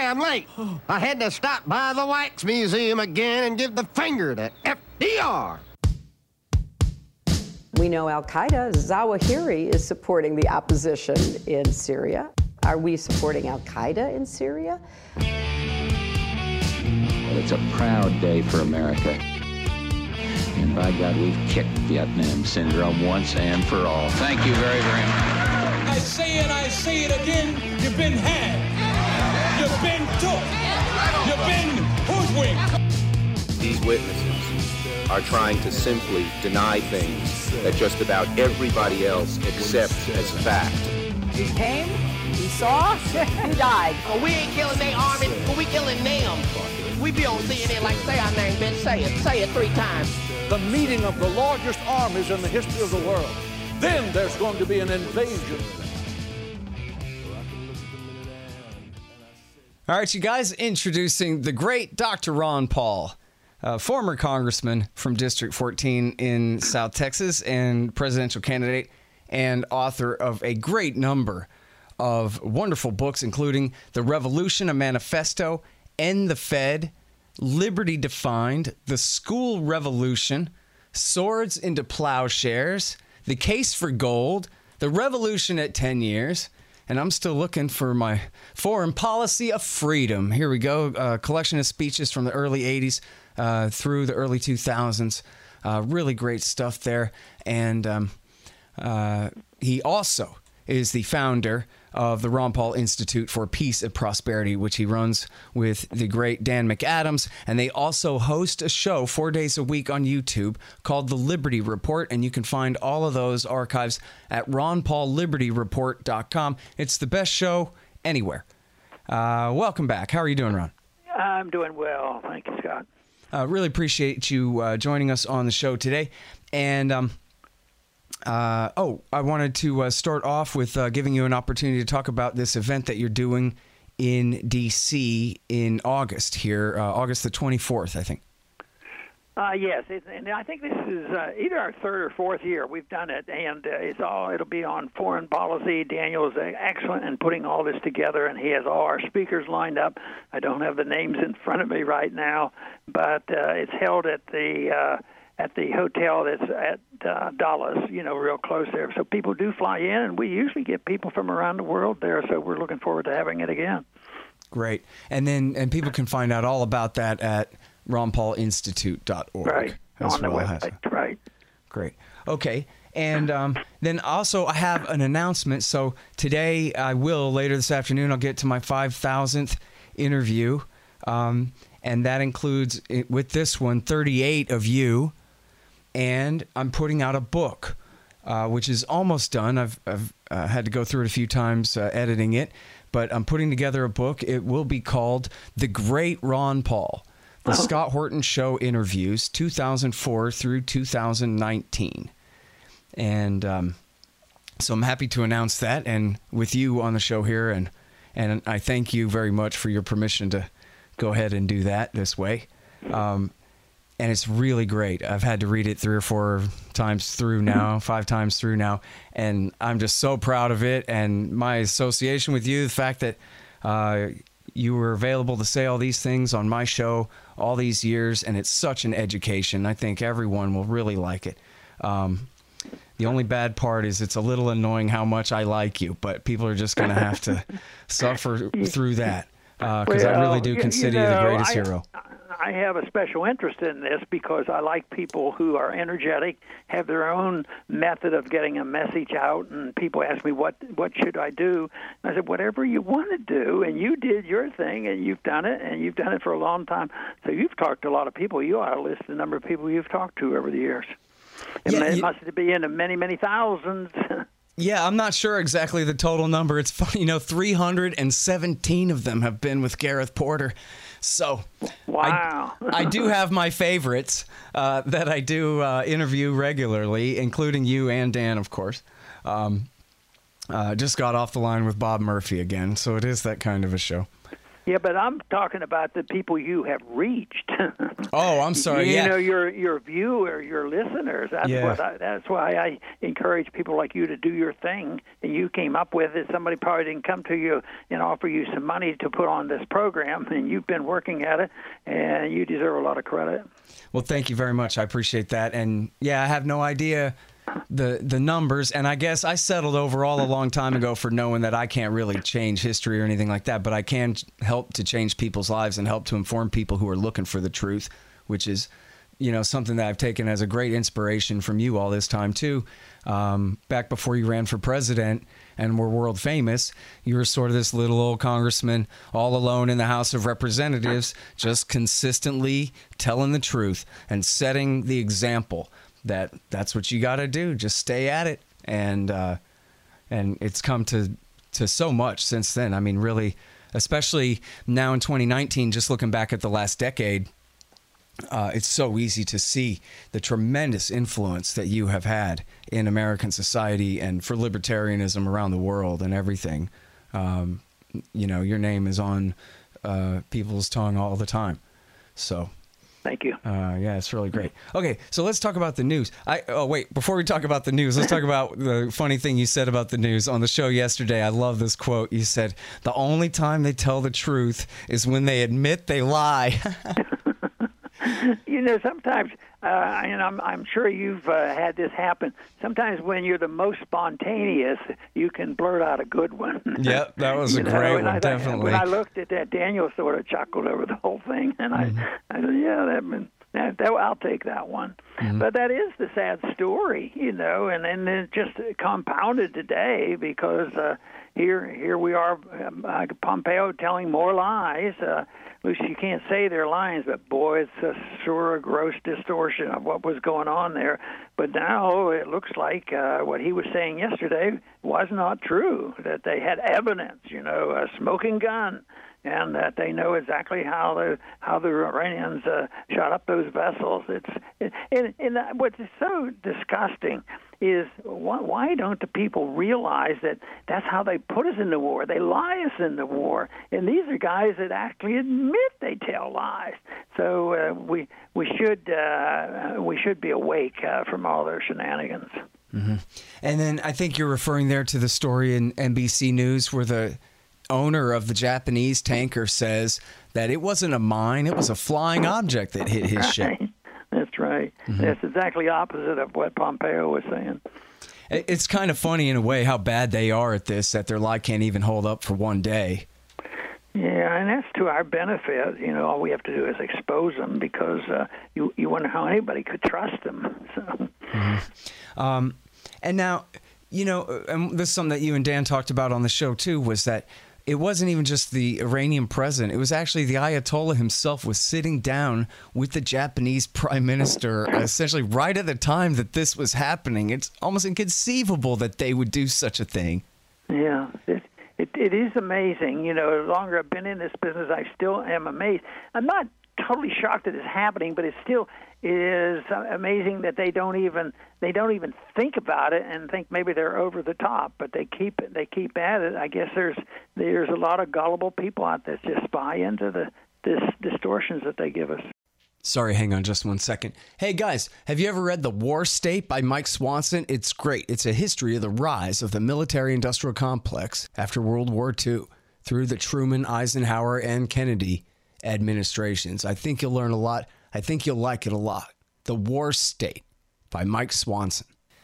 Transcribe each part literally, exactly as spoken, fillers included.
damn late. I had to stop by the Wax Museum again and give the finger to F D R. We know Al-Qaeda, Zawahiri, is supporting the opposition in Syria. Are we supporting Al-Qaeda in Syria? Well, it's a proud day for America. And by God, we've kicked Vietnam syndrome once and for all. Thank you very, very much. I say it, I say it again, you've been had. You've been took. You've been hoodwinked. These witnesses are trying to simply deny things that just about everybody else accepts as fact. He came, he saw, he died. Well, we ain't killing their army, but we killing them. We be on C N N like, say our name, bitch, say it. Say it three times. The meeting of the largest armies in the history of the world. Then there's going to be an invasion. All right, you guys, introducing the great Doctor Ron Paul, uh, former congressman from District fourteen in South Texas and presidential candidate and author of a great number of wonderful books, including The Revolution, a Manifesto, End the Fed, Liberty Defined, The School Revolution, Swords into Plowshares, The Case for Gold, The Revolution at ten years, and I'm still looking for my Foreign Policy of Freedom. Here we go, a collection of speeches from the early eighties uh, through the early two thousands. Uh, really great stuff there. And um, uh, he also is the founder of the Ron Paul Institute for Peace and Prosperity, which he runs with the great Dan McAdams. And they also host a show four days a week on YouTube called The Liberty Report. And you can find all of those archives at ron paul liberty report dot com. It's the best show anywhere. Uh, welcome back. How are you doing, Ron? I'm doing well. Thank you, Scott. Uh, really appreciate you uh, joining us on the show today. And, um, Uh, oh, I wanted to uh, start off with uh, giving you an opportunity to talk about this event that you're doing in D C in August here, uh, August the twenty-fourth, I think. Uh, yes, it's, and I think this is uh, either our third or fourth year we've done it, and uh, it's all it'll be on foreign policy. Daniel is excellent in putting all this together, and he has all our speakers lined up. I don't have the names in front of me right now, but uh, it's held at the uh, at the hotel that's at uh, Dallas, you know, real close there. So people do fly in, and we usually get people from around the world there, so we're looking forward to having it again. Great. And then and people can find out all about that at ron paul institute dot org. Right, on the website, right. Great. Okay. And um, then also I have an announcement. So today I will, later this afternoon, I'll get to my five thousandth interview. Um, and that includes, with this one, thirty-eight of you. And I'm putting out a book, uh, which is almost done. I've, I've uh, had to go through it a few times uh, editing it, but I'm putting together a book. It will be called The Great Ron Paul, The oh. Scott Horton Show Interviews, two thousand four through two thousand nineteen. And um, so I'm happy to announce that, and with you on the show here, and, and I thank you very much for your permission to go ahead and do that this way. Um, And it's really great. I've had to read it three or four times through now, five times through now, and I'm just so proud of it. And my association with you, the fact that uh, you were available to say all these things on my show all these years, and it's such an education. I think everyone will really like it. Um, the only bad part is it's a little annoying how much I like you, but people are just going to have to suffer through that because uh, well, I really do consider you, know, you the greatest I, hero. I have a special interest in this because I like people who are energetic, have their own method of getting a message out, and people ask me, what what should I do? And I said, whatever you want to do, and you did your thing, and you've done it, and you've done it for a long time. So you've talked to a lot of people. You ought to list the number of people you've talked to over the years. It, yeah, it you, must be in the many, many thousands. Yeah, I'm not sure exactly the total number. It's funny, you know, three hundred seventeen of them have been with Gareth Porter. So wow. I, I do have my favorites uh, that I do uh, interview regularly, including you and Dan, of course. Um, uh, just got off the line with Bob Murphy again, so it is that kind of a show. Yeah, but I'm talking about the people you have reached. Oh, I'm sorry. You yeah. know, your your viewer, your listeners. That's Yeah. what. I, that's why I encourage people like you to do your thing. And you came up with it. Somebody probably didn't come to you and offer you some money to put on this program, and you've been working at it, and you deserve a lot of credit. Well, thank you very much. I appreciate that. And yeah, I have no idea the the numbers, and I guess I settled overall a long time ago for knowing that I can't really change history or anything like that, but I can help to change people's lives and help to inform people who are looking for the truth, which is, you know, something that I've taken as a great inspiration from you all this time too. Um, back before you ran for president and were world famous, you were sort of this little old congressman all alone in the House of Representatives, just consistently telling the truth and setting the example that that's what you got to do. Just stay at it. And, uh, and it's come to, to so much since then. I mean, really, especially now in twenty nineteen, just looking back at the last decade, uh, it's so easy to see the tremendous influence that you have had in American society and for libertarianism around the world and everything. Um, you know, your name is on, uh, people's tongue all the time. So, thank you. Uh, yeah, it's really great. Okay, so let's talk about the news. I oh wait, before we talk about the news, let's talk about the funny thing you said about the news on the show yesterday. I love this quote. You said, "The only time they tell the truth is when they admit they lie." You know, sometimes, uh, and I'm, I'm sure you've uh, had this happen. Sometimes when you're the most spontaneous, you can blurt out a good one. Yep, that was a You know, great and one, I, definitely. When I looked at that, Daniel sort of chuckled over the whole thing, and I, Mm-hmm. I said, "Yeah, that, been, that, that I'll take that one." Mm-hmm. But that is the sad story, you know, and and it just compounded today because uh, here here we are, uh, Pompeo telling more lies. Uh, At least you can't say they're lies, but boy, it's a sort of gross distortion of what was going on there. But now it looks like uh, what he was saying yesterday was not true, that they had evidence, you know, a smoking gun, and that they know exactly how the how the Iranians uh, shot up those vessels. It's it, and, and what's so disgusting is why, why don't the people realize that that's how they put us in the war? They lie us in the war, and these are guys that actually admit they tell lies. So uh, we we should uh, we should be awake uh, from all their shenanigans. Mm-hmm. And then I think you're referring there to the story in N B C News where the owner of the Japanese tanker says that it wasn't a mine, it was a flying object that hit his ship. That's right. Mm-hmm. That's exactly opposite of what Pompeo was saying. It's kind of funny in a way how bad they are at this, that their lie can't even hold up for one day. Yeah, and that's to our benefit. You know, all we have to do is expose them because uh, you you wonder how anybody could trust them. So. Mm-hmm. Um, and now, you know, and this is something that you and Dan talked about on the show too, was that it wasn't even just the Iranian president. It was actually the Ayatollah himself was sitting down with the Japanese prime minister essentially right at the time that this was happening. It's almost inconceivable that they would do such a thing. Yeah, it, it, it is amazing. You know, the longer I've been in this business, I still am amazed. I'm not totally shocked that it's happening, but it still is amazing that they don't even they don't even think about it and think maybe they're over the top, but they keep they keep at it. I guess there's there's a lot of gullible people out there that just buy into the this distortions that they give us. Sorry, hang on just one second. Hey guys, have you ever read The War State by Mike Swanson? It's great. It's a history of the rise of the military-industrial complex after World War Two through the Truman, Eisenhower, and Kennedy administrations. I think you'll learn a lot. I think you'll like it a lot. The War State by Mike Swanson.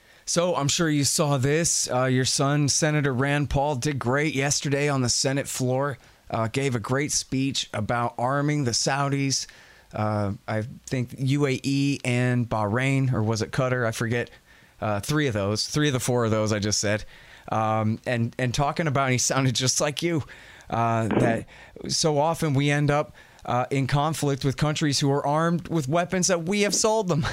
So I'm sure you saw this. Uh, your son, Senator Rand Paul, did great yesterday on the Senate floor. Uh, gave a great speech about arming the Saudis. Uh, I think U A E and Bahrain, or was it Qatar? I forget. Uh, three of those. Three of the four of those I just said. Um, and, and talking about, he sounded just like you. Uh, that so often we end up Uh, in conflict with countries who are armed with weapons that we have sold them.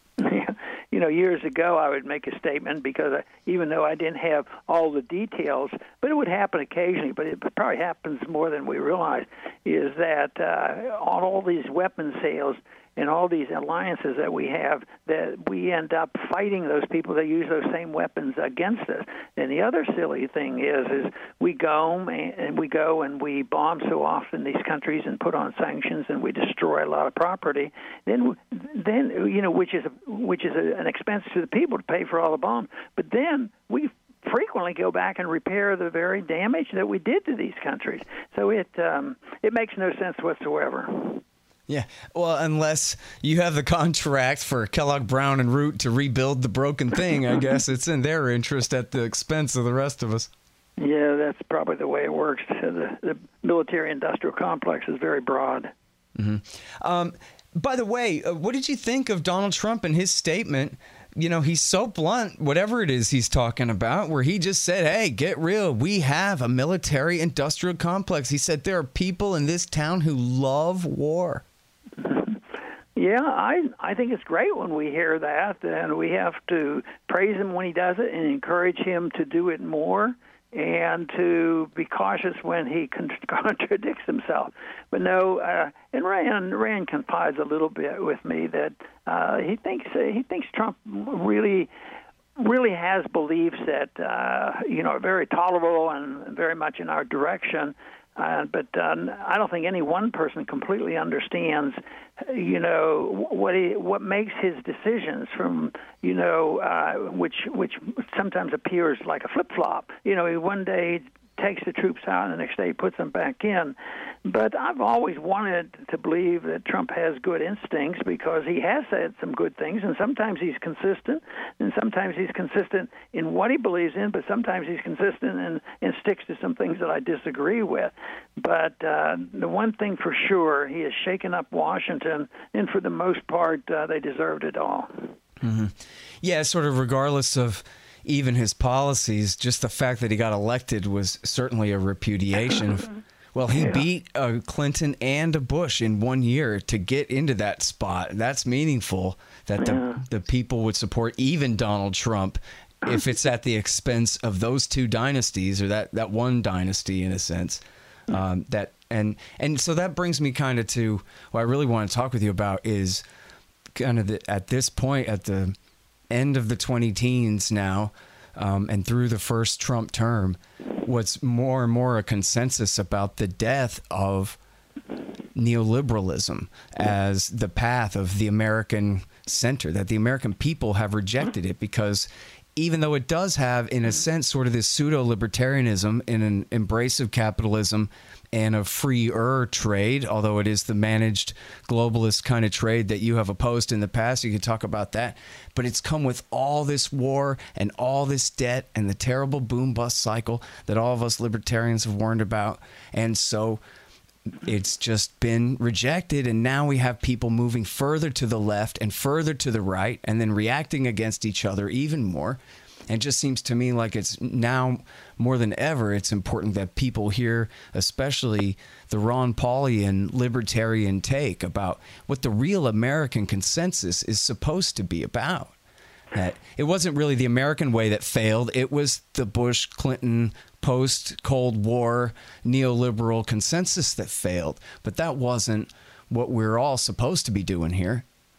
You know, years ago I would make a statement because I, even though I didn't have all the details, but it would happen occasionally, but it probably happens more than we realize. is that uh, on all these weapon sales and all these alliances that we have, that we end up fighting those people that use those same weapons against us. And the other silly thing is, is we go and we go and we bomb so often these countries and put on sanctions and we destroy a lot of property. Then, then you know, which is a, which is a, an expense to the people to pay for all the bombs. But then we frequently go back and repair the very damage that we did to these countries. So it um, it makes no sense whatsoever. Yeah, well, unless you have the contract for Kellogg, Brown, and Root to rebuild the broken thing, I guess it's in their interest at the expense of the rest of us. Yeah, that's probably the way it works. The, the military-industrial complex is very broad. Mm-hmm. Um, by the way, uh, what did you think of Donald Trump and his statement? You know, he's so blunt, whatever it is he's talking about, where he just said, hey, get real. We have a military-industrial complex. He said there are people in this town who love war. Yeah, I I think it's great when we hear that, and we have to praise him when he does it and encourage him to do it more and to be cautious when he con- contradicts himself. But no, uh, and Rand, Rand confides a little bit with me that uh, he thinks uh, he thinks Trump really really has beliefs that uh, you know are very tolerable and very much in our direction. Uh, but uh, I don't think any one person completely understands, you know, what he, what makes his decisions from, you know, uh, which which sometimes appears like a flip flop. You know, he one day takes the troops out, and the next day he puts them back in. But I've always wanted to believe that Trump has good instincts because he has said some good things, and sometimes he's consistent, and sometimes he's consistent in what he believes in, but sometimes he's consistent and, and sticks to some things that I disagree with. But uh, the one thing for sure, he has shaken up Washington, and for the most part, uh, they deserved it all. Mm-hmm. Yeah, sort of regardless of even his policies, just the fact that he got elected was certainly a repudiation of, well, he yeah. beat a Clinton and a Bush in one year to get into that spot. That's meaningful that yeah. the, the people would support even Donald Trump if it's at the expense of those two dynasties, or that, that one dynasty in a sense. Um, that and and so that brings me kind of to what I really want to talk with you about is kind of the, at this point at the end of the twenty teens now, um, and through the first Trump term, what's more and more a consensus about the death of neoliberalism as the path of the American center, that the American people have rejected it because even though it does have, in a sense, sort of this pseudo-libertarianism in an embrace of capitalism and a freer trade, although it is the managed globalist kind of trade that you have opposed in the past. You could talk about that. But it's come with all this war and all this debt and the terrible boom-bust cycle that all of us libertarians have warned about. And so it's just been rejected, and now we have people moving further to the left and further to the right and then reacting against each other even more. And it just seems to me like it's now more than ever, it's important that people hear, especially the Ron Paulian libertarian take about what the real American consensus is supposed to be about. That it wasn't really the American way that failed. It was the Bush, Clinton, post-Cold War neoliberal consensus that failed. But that wasn't what we're all supposed to be doing here.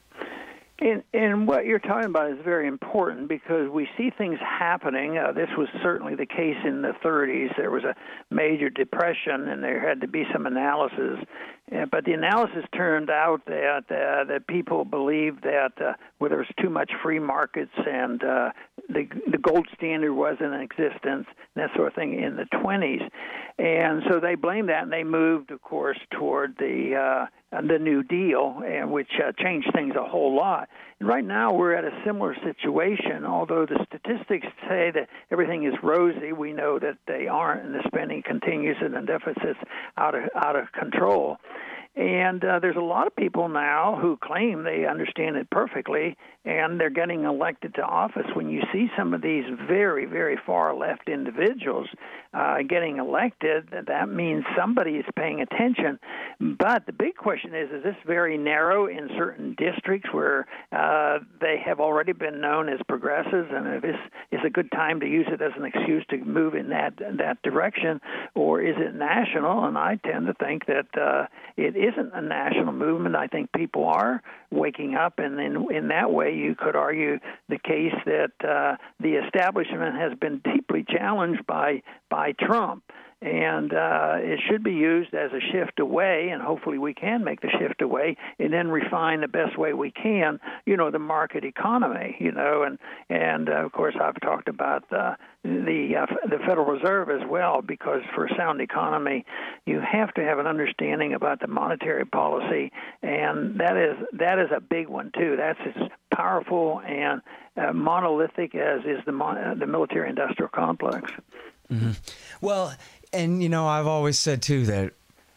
And, and what you're talking about is very important because we see things happening. Uh, this was certainly the case in the thirties. There was a major depression, and there had to be some analysis. Uh, but the analysis turned out that uh, that people believed that uh, well, there was too much free markets and uh, the the gold standard wasn't in existence, that sort of thing in the twenties. And so they blamed that, and they moved, of course, toward the uh, the New Deal, and which uh, changed things a whole lot. And right now we're at a similar situation. Although the statistics say that everything is rosy, we know that they aren't, and the spending continues and the deficit's out of out of control. And uh, there's a lot of people now who claim they understand it perfectly, and they're getting elected to office. When you see some of these very, very far-left individuals uh, getting elected, that means somebody is paying attention. But the big question is, is this very narrow in certain districts where uh, they have already been known as progressives, and if this is a good time to use it as an excuse to move in that that direction, or is it national? And I tend to think that uh, it isn't a national movement. I think people are waking up, and in, in that way you could argue the case that uh, the establishment has been deeply challenged by by Trump. And uh, it should be used as a shift away, and hopefully we can make the shift away and then refine the best way we can, you know, the market economy, you know. And, and uh, of course, I've talked about uh, the uh, the Federal Reserve as well, because for a sound economy, you have to have an understanding about the monetary policy, and that is that is a big one, too. That's as powerful and uh, monolithic as is the, mon- the military-industrial complex. Mm-hmm. Well, and, you know, I've always said, too, that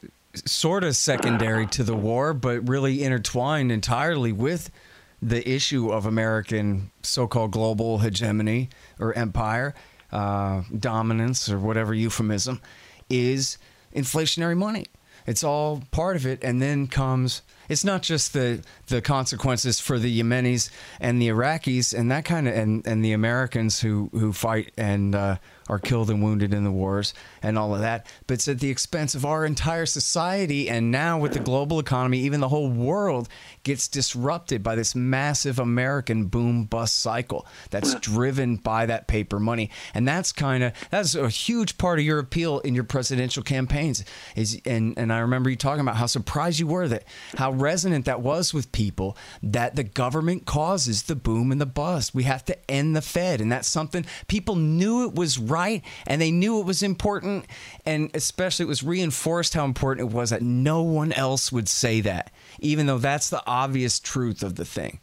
sort of secondary to the war, but really intertwined entirely with the issue of American so-called global hegemony or empire, uh, dominance or whatever euphemism, is inflationary money. It's all part of it. And then comes, it's not just the, the consequences for the Yemenis and the Iraqis and that kind of, and, and the Americans who, who fight and uh, are killed and wounded in the wars and all of that, but it's at the expense of our entire society. And now with the global economy, even the whole world gets disrupted by this massive American boom bust cycle that's driven by that paper money. And that's kind of, that's a huge part of your appeal in your presidential campaigns. Is and, and I remember you talking about how surprised you were that, how resonant that was with people, that the government causes the boom and the bust. We have to end the Fed. And that's something people knew it was right. And they knew it was important, and especially it was reinforced how important it was that no one else would say that, even though that's the obvious truth of the thing.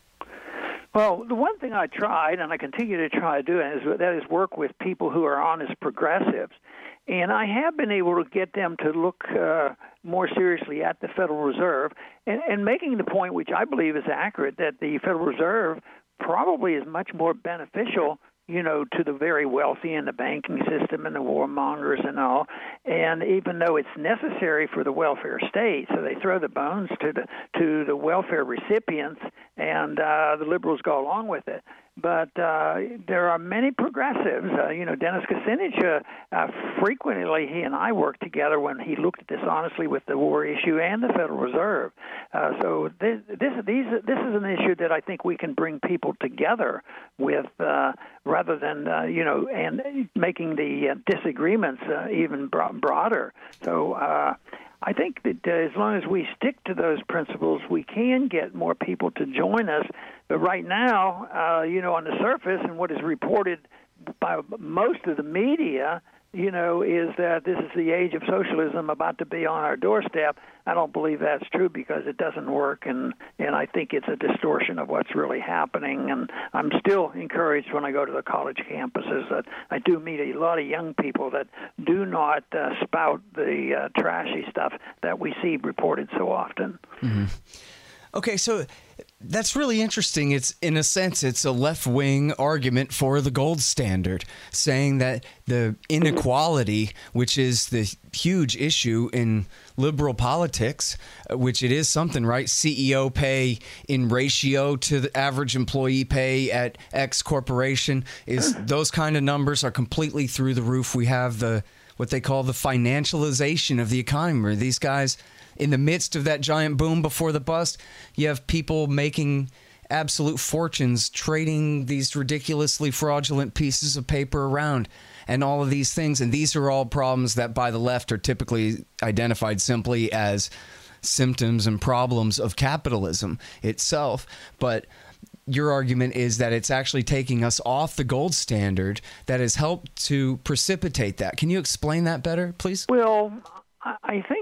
Well, the one thing I tried, and I continue to try to do, is that is work with people who are honest progressives. And I have been able to get them to look uh, more seriously at the Federal Reserve, and, and making the point, which I believe is accurate, that the Federal Reserve probably is much more beneficial, you know, to the very wealthy in the banking system and the warmongers and all. And even though it's necessary for the welfare state, so they throw the bones to the to the welfare recipients, and uh, the liberals go along with it. But uh, there are many progressives. Uh, you know, Dennis Kucinich, uh, uh, frequently he and I worked together when he looked at this honestly with the war issue and the Federal Reserve. Uh, so this, this, these, this is an issue that I think we can bring people together with, uh, rather than uh, you know, and making the uh, disagreements uh, even bro- broader. So. Uh, I think that uh, as long as we stick to those principles, we can get more people to join us. But right now, uh, you know, on the surface and what is reported by most of the media, you know, is that this is the age of socialism about to be on our doorstep. I don't believe that's true, because it doesn't work, and, and I think it's a distortion of what's really happening. And I'm still encouraged when I go to the college campuses that I do meet a lot of young people that do not uh, spout the uh, trashy stuff that we see reported so often. Mm-hmm. Okay, so that's really interesting. It's, in a sense, it's a left-wing argument for the gold standard, saying that the inequality, which is the huge issue in liberal politics, which it is something, right? C E O pay in ratio to the average employee pay at X corporation, is those kind of numbers are completely through the roof. We have the what they call the financialization of the economy, where these guys, in the midst of that giant boom before the bust, you have people making absolute fortunes trading these ridiculously fraudulent pieces of paper around and all of these things. And these are all problems that by the left are typically identified simply as symptoms and problems of capitalism itself. But your argument is that it's actually taking us off the gold standard that has helped to precipitate that. Can you explain that better, please? Well, I think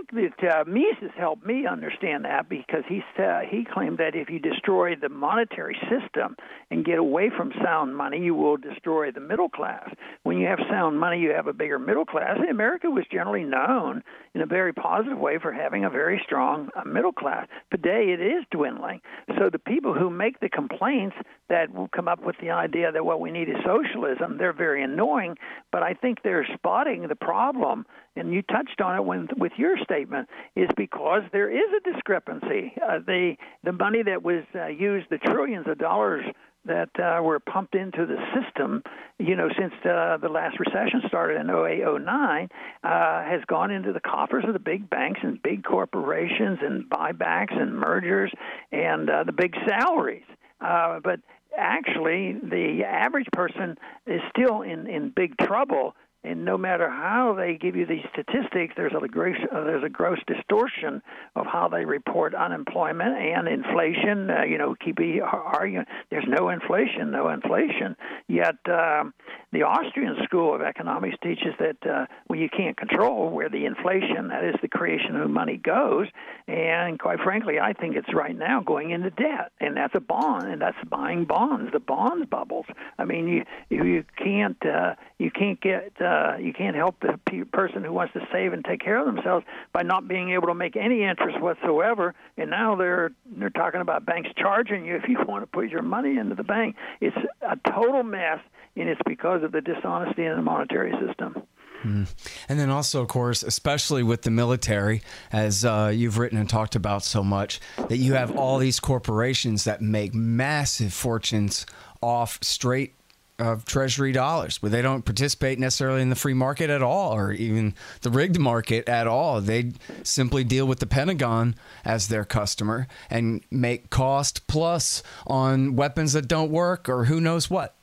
think that uh, Mises helped me understand that because he uh, he claimed that if you destroy the monetary system and get away from sound money, you will destroy the middle class. When you have sound money, you have a bigger middle class. And America was generally known in a very positive way for having a very strong uh, middle class. Today, it is dwindling. So the people who make the complaints that will come up with the idea that what we need is socialism, they're very annoying. But I think they're spotting the problem, and you touched on it when, with your statement, is because there is a discrepancy. Uh, the the money that was uh, used, the trillions of dollars that uh, were pumped into the system, you know, since uh, the last recession started in oh eight, oh nine, uh, has gone into the coffers of the big banks and big corporations and buybacks and mergers and uh, the big salaries. Uh, but actually, the average person is still in, in big trouble. And no matter how they give you these statistics, there's a gross, uh, there's a gross distortion of how they report unemployment and inflation. Uh, you know, keep arguing there's no inflation, no inflation. Yet um, the Austrian School of Economics teaches that uh, well, you can't control where the inflation, that is the creation of money, goes. And quite frankly, I think it's right now going into debt, and that's a bond, and that's buying bonds, the bonds bubbles. I mean, you you can't uh, you can't get uh, Uh, you can't help the pe- person who wants to save and take care of themselves by not being able to make any interest whatsoever. And now they're they're talking about banks charging you if you want to put your money into the bank. It's a total mess, and it's because of the dishonesty in the monetary system. Mm. And then also, of course, especially with the military, as uh, you've written and talked about so much, that you have all these corporations that make massive fortunes off straight of Treasury dollars, where they don't participate necessarily in the free market at all, or even the rigged market at all. They simply deal with the Pentagon as their customer and make cost plus on weapons that don't work or who knows what.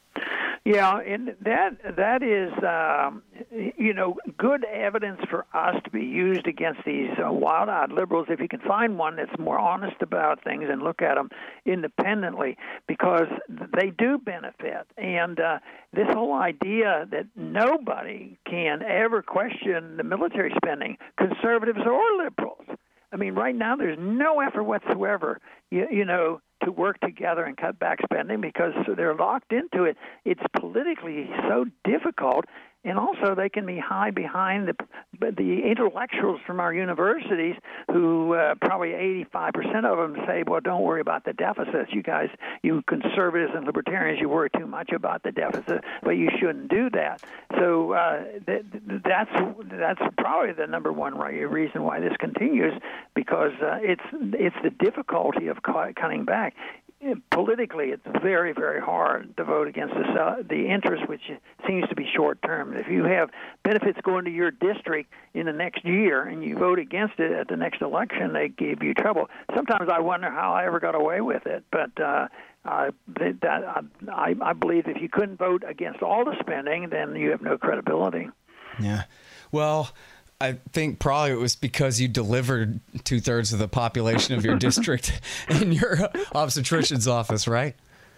Yeah, and that that is, um, you know, good evidence for us to be used against these uh, wild-eyed liberals. If you can find one that's more honest about things and look at them independently, because they do benefit. And uh, this whole idea that nobody can ever question the military spending, conservatives or liberals. I mean, right now there's no effort whatsoever, you, you know, to work together and cut back spending because they're locked into it. It's politically so difficult, and also they can be high behind the the intellectuals from our universities who uh, probably eighty-five percent of them say, well, don't worry about the deficits. You guys, you conservatives and libertarians, you worry too much about the deficit, but you shouldn't do that. So uh, th- that's that's probably the number one reason why this continues, because uh, it's it's the difficulty of cutting back. Politically, it's very, very hard to vote against the, uh, the interest, which seems to be short-term. If you have benefits going to your district in the next year and you vote against it at the next election, they give you trouble. Sometimes I wonder how I ever got away with it, but uh, I, that, I, I believe if you couldn't vote against all the spending, then you have no credibility. Yeah. Well, I think probably it was because you delivered two-thirds of the population of your district in your obstetrician's office, right?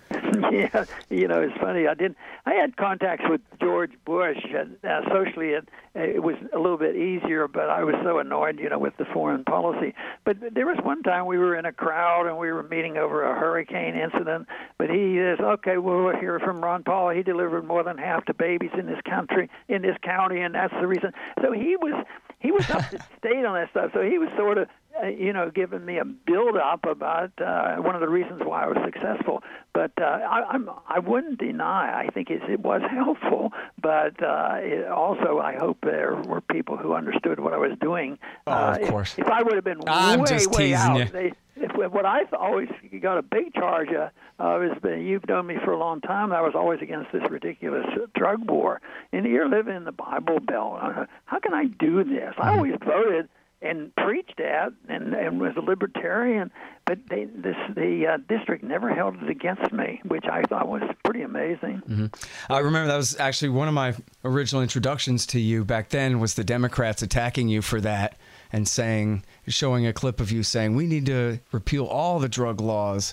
Yeah, you know, it's funny. I did. I had contacts with George Bush. And, uh, socially, it, it was a little bit easier, but I was so annoyed, you know, with the foreign policy. But there was one time we were in a crowd and we were meeting over a hurricane incident. But he says, "Okay, well, we'll hear from Ron Paul. He delivered more than half the babies in this country, in this county, and that's the reason." So he was he was up to date on that stuff. So he was sort of, Uh, you know, giving me a build-up about uh, one of the reasons why I was successful. But uh, I, I'm, I wouldn't deny, I think it, it was helpful, but uh, it also I hope there were people who understood what I was doing. Oh, uh, of course. If, if I would have been I'm way, just way teasing out, you. they, if, what I always got a big charge of uh, is that you've known me for a long time. I was always against this ridiculous drug war. And you're living in the Bible Belt. Uh, how can I do this? I always voted and preached at and, and was a libertarian, but they, this the uh, district never held it against me, which I thought was pretty amazing. Mm-hmm. I remember that was actually one of my original introductions to you back then, was the Democrats attacking you for that and saying, showing a clip of you saying, we need to repeal all the drug laws.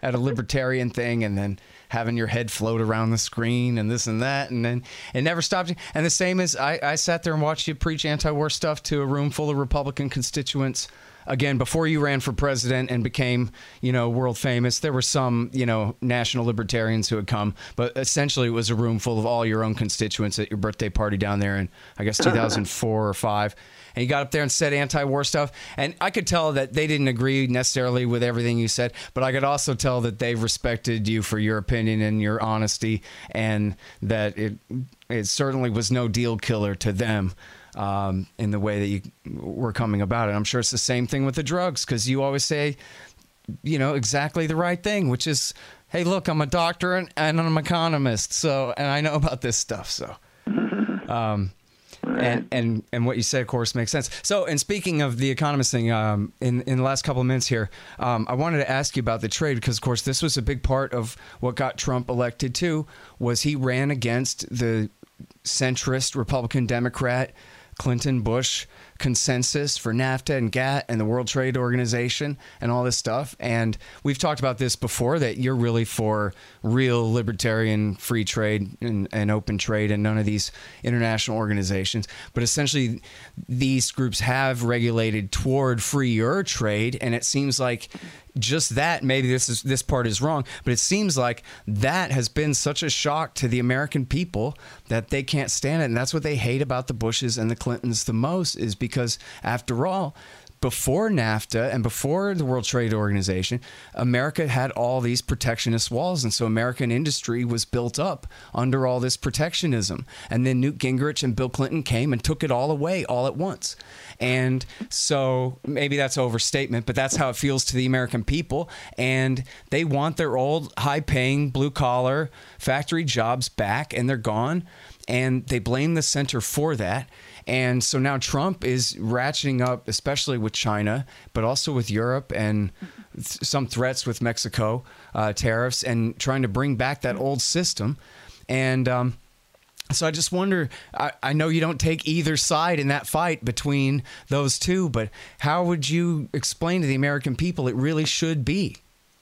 at a libertarian thing and then having your head float around the screen and this and that, and then it never stopped you. And the same as I, I sat there and watched you preach anti-war stuff to a room full of Republican constituents. Again, before you ran for president and became, you know, world famous, there were some, you know, national libertarians who had come, but essentially it was a room full of all your own constituents at your birthday party down there in, I guess, two thousand four or five. And you got up there and said anti-war stuff. And I could tell that they didn't agree necessarily with everything you said, but I could also tell that they respected you for your opinion and your honesty, and that it it certainly was no deal killer to them. Um, in the way that you were coming about it. I'm sure it's the same thing with the drugs, because you always say, you know, exactly the right thing, which is, hey, look, I'm a doctor and, and I'm an economist, so, and I know about this stuff. So, um, and, and, and what you said, of course, makes sense. So, and speaking of the economist thing, um, in, in the last couple of minutes here, um, I wanted to ask you about the trade, because, of course, this was a big part of what got Trump elected too, was he ran against the centrist Republican Democrat Clinton Bush consensus for NAFTA and GATT and the World Trade Organization and all this stuff. And we've talked about this before, that you're really for real libertarian free trade and, and open trade and none of these international organizations. But essentially, these groups have regulated toward freer trade. And it seems like just that, maybe this is this part is wrong, but it seems like that has been such a shock to the American people that they can't stand it. And that's what they hate about the Bushes and the Clintons the most, is because, after all, before NAFTA and before the World Trade Organization, America had all these protectionist walls. And so American industry was built up under all this protectionism. And then Newt Gingrich and Bill Clinton came and took it all away all at once. And so maybe that's overstatement, but that's how it feels to the American people. And they want their old high-paying blue-collar factory jobs back, and they're gone. And they blame the center for that. And so now Trump is ratcheting up, especially with China, but also with Europe and th- some threats with Mexico, uh, tariffs, and trying to bring back that old system. And um, so I just wonder, I, I know you don't take either side in that fight between those two, but how would you explain to the American people it really should be?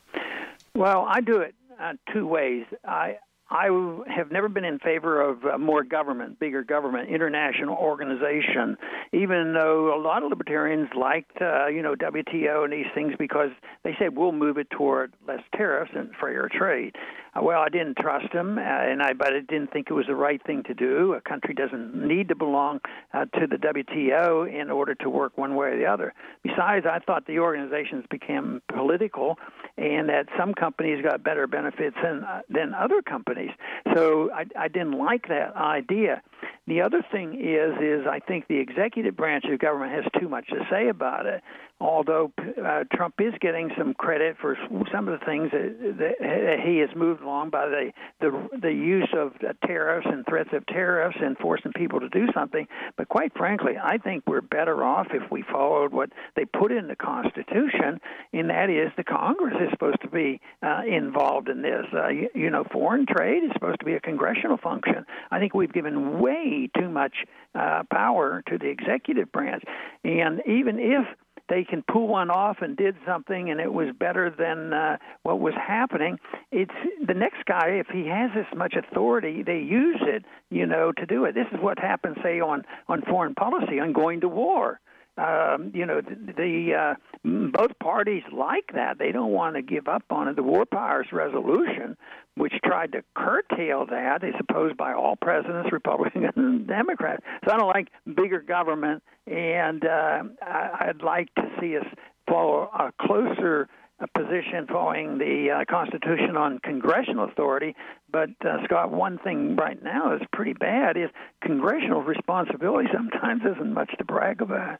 Well, I do it uh, two ways. I I have never been in favor of uh, more government, bigger government, international organization, even though a lot of libertarians liked, uh, you know, W T O and these things, because they said we'll move it toward less tariffs and freer trade. Uh, well, I didn't trust them, uh, and I but I didn't think it was the right thing to do. A country doesn't need to belong uh, to the W T O in order to work one way or the other. Besides, I thought the organizations became political, and that some companies got better benefits than uh, than other companies. So I, I didn't like that idea. The other thing is, is I think the executive branch of government has too much to say about it. Although uh, Trump is getting some credit for some of the things that, that he has moved along by the, the the use of tariffs and threats of tariffs and forcing people to do something. But quite frankly, I think we're better off if we followed what they put in the Constitution, and that is the Congress is supposed to be uh, involved in this. Uh, you, you know, foreign trade is supposed to be a congressional function. I think we've given way too much uh, power to the executive branch, and even if they can pull one off and did something and it was better than uh, what was happening, it's the next guy, if he has this much authority, they use it, you know, to do it. This is what happens, say, on, on foreign policy, on going to war. Um, you know, the, the uh, both parties like that. They don't want to give up on it. The War Powers Resolution, which tried to curtail that, is opposed by all presidents, Republicans and Democrats. So I don't like bigger government, and uh, I, I'd like to see us follow a closer a position following the uh, Constitution on congressional authority. But, uh, Scott, one thing right now is pretty bad is congressional responsibility sometimes isn't much to brag about.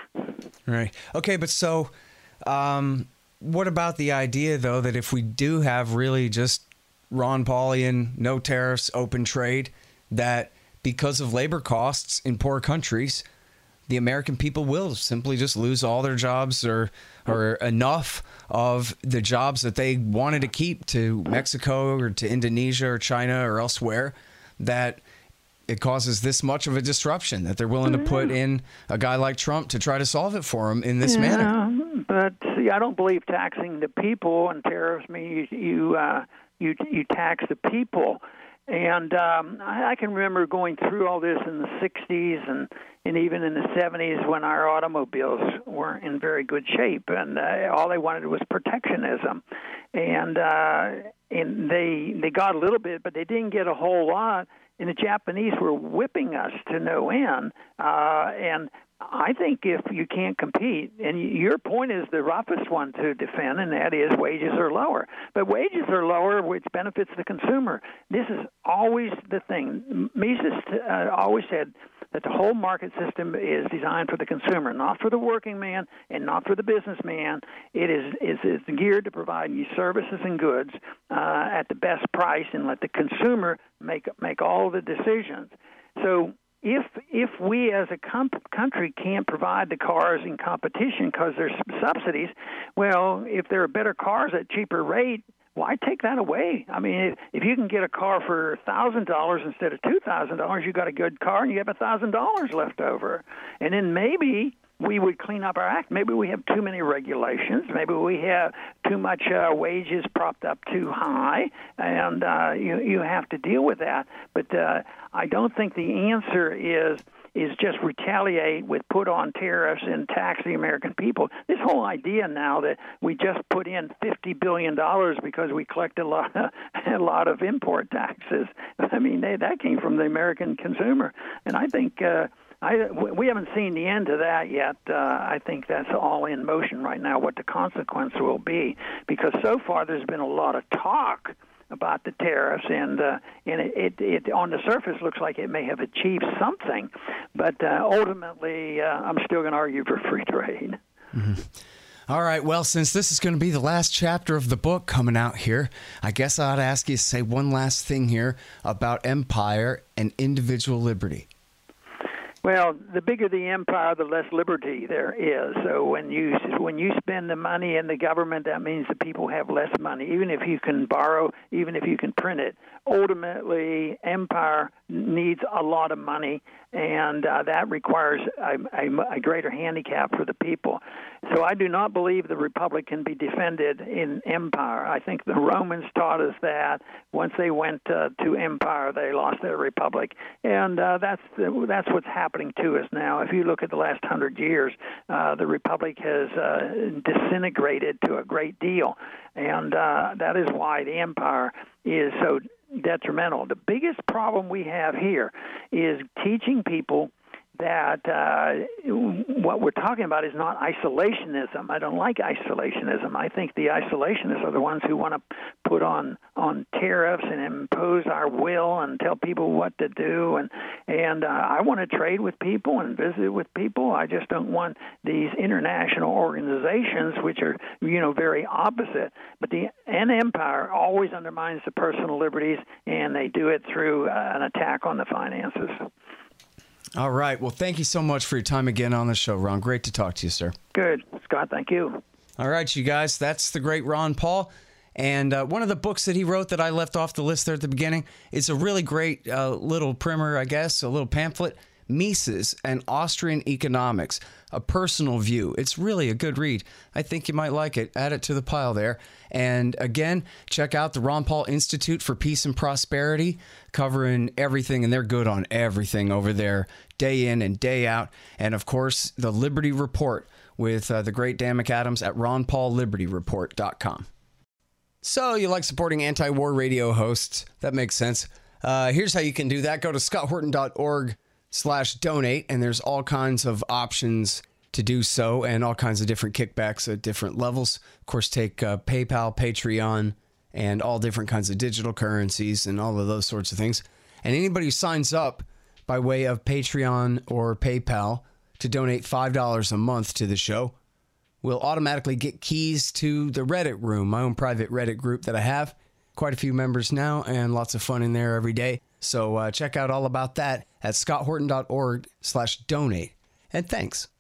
Right. Okay, but so um, what about the idea, though, that if we do have really just Ron Paulian, no tariffs, open trade, that because of labor costs in poor countries, the American people will simply just lose all their jobs or or enough of the jobs that they wanted to keep to Mexico or to Indonesia or China or elsewhere, that it causes this much of a disruption that they're willing to put in a guy like Trump to try to solve it for them in this yeah, manner. But see, I don't believe taxing the people and tariffs mean you you uh, you, you tax the people. And um, I, I can remember going through all this in the sixties and, and even in the seventies when our automobiles weren't in very good shape, and uh, all they wanted was protectionism. And uh, and they they got a little bit, but they didn't get a whole lot. And the Japanese were whipping us to no end. Uh, and I think if you can't compete, and your point is the roughest one to defend, and that is wages are lower. But wages are lower, which benefits the consumer. This is always the thing. Mises uh, always said that the whole market system is designed for the consumer, not for the working man and not for the businessman. It is is, is geared to provide you services and goods uh, at the best price and let the consumer make make all the decisions. So If if we as a com- country can't provide the cars in competition because there's subsidies, well, if there are better cars at cheaper rate, why take that away? I mean, if, if you can get a car for one thousand dollars instead of two thousand dollars, you got a good car and you have one thousand dollars left over. And then maybe we would clean up our act. Maybe we have too many regulations. Maybe we have too much uh, wages propped up too high, and uh, you you have to deal with that. But uh, I don't think the answer is is just retaliate with put on tariffs and tax the American people. This whole idea now that we just put in fifty billion dollars because we collect a lot of, a lot of import taxes. I mean, they, that came from the American consumer, and I think. Uh, I, we haven't seen the end of that yet. Uh, I think that's all in motion right now, what the consequence will be, because so far there's been a lot of talk about the tariffs, and uh, and it, it, it on the surface looks like it may have achieved something, but uh, ultimately uh, I'm still going to argue for free trade. Mm-hmm. All right, well, since this is going to be the last chapter of the book coming out here, I guess I'd ask you to say one last thing here about empire and individual liberty. Well, the bigger the empire, the less liberty there is. So when you when you spend the money in the government, that means the people have less money. Even if you can borrow, even if you can print it, ultimately, empire needs a lot of money, and uh, that requires a, a, a greater handicap for the people. So I do not believe the republic can be defended in empire. I think the Romans taught us that. Once they went uh, to empire, they lost their republic, and uh, that's the, that's what's happening to us now. If you look at the last hundred years, uh, the republic has uh, disintegrated to a great deal, and uh, that is why the empire is so detrimental. The biggest problem we have here is teaching people that uh, what we're talking about is not isolationism. I don't like isolationism. I think the isolationists are the ones who want to put on, on tariffs and impose our will and tell people what to do. And and uh, I want to trade with people and visit with people. I just don't want these international organizations, which are you know very opposite. But the an empire always undermines the personal liberties, and they do it through uh, an attack on the finances. All right. Well, thank you so much for your time again on the show, Ron. Great to talk to you, sir. Good. Scott, thank you. All right, you guys. That's the great Ron Paul. And uh, one of the books that he wrote that I left off the list there at the beginning is a really great uh, little primer, I guess, a little pamphlet, Mises and Austrian Economics, a personal view. It's really a good read. I think you might like it. Add it to the pile there. And again, check out the Ron Paul Institute for Peace and Prosperity, covering everything, and they're good on everything over there, day in and day out. And of course, the Liberty Report with uh, the great Dan McAdams at ron paul liberty report dot com. So you like supporting anti-war radio hosts? That makes sense. Uh, here's how you can do that. Go to scott horton dot org slash donate, and there's all kinds of options to do so, and all kinds of different kickbacks at different levels. Of course, take uh, PayPal, Patreon, and all different kinds of digital currencies and all of those sorts of things. And anybody who signs up by way of Patreon or PayPal to donate five dollars a month to the show will automatically get keys to the Reddit room, my own private Reddit group that I have. Quite a few members now, and lots of fun in there every day. So uh, check out all about that at scott horton dot org slash donate. And thanks.